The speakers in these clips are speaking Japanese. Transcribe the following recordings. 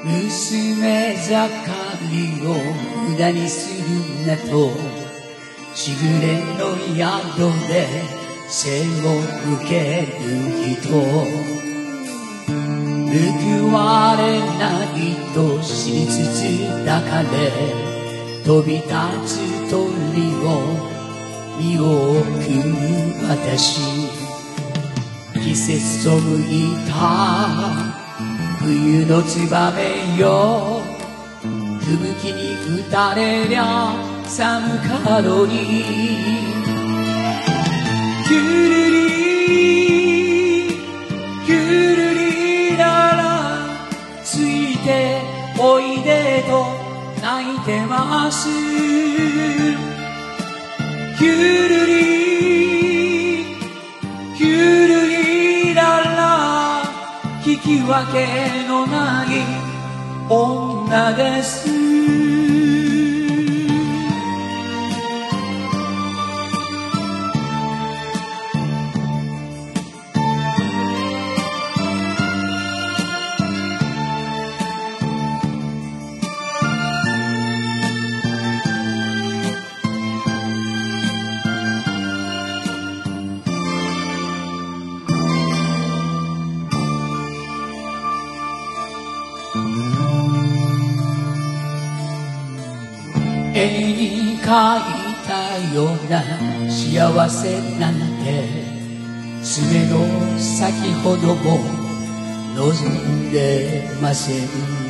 娘盛りを無駄にするなと、しぐれの宿で背を向ける人、報われないと知りつつ抱かれ飛び立つ鳥を見送る私、季節背いた冬のツバメよ、吹雪に打たれりゃ寒かろに。ゆるりゆるりららついておいでと泣いてます。ゆるりゆるりらら引き分けのない女です。絵に描いたような幸せなんて爪の先ほども望んでません。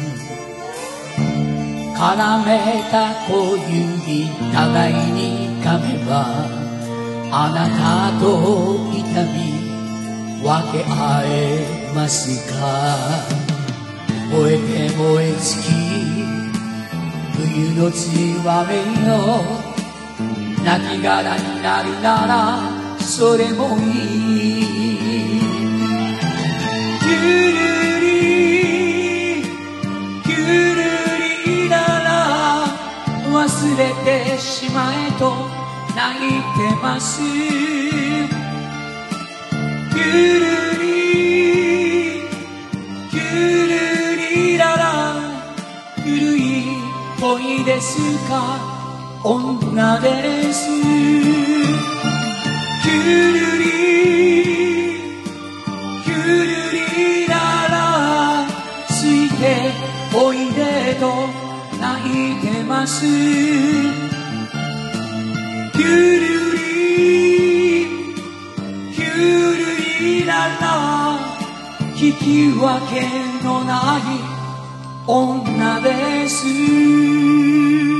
絡めた小指互いに噛めばあなたと痛み分け合えますか。燃えて燃え尽き冬のツバメよ、亡き殻になるならそれもいい。ゆるりゆるりなら忘れてしまえと泣いてます。ゆるりゆるりならゆるい恋ですか女です。ゆるりゆるりならついておいでと泣いてます。ゆるりゆるりなら引き分けのない女です。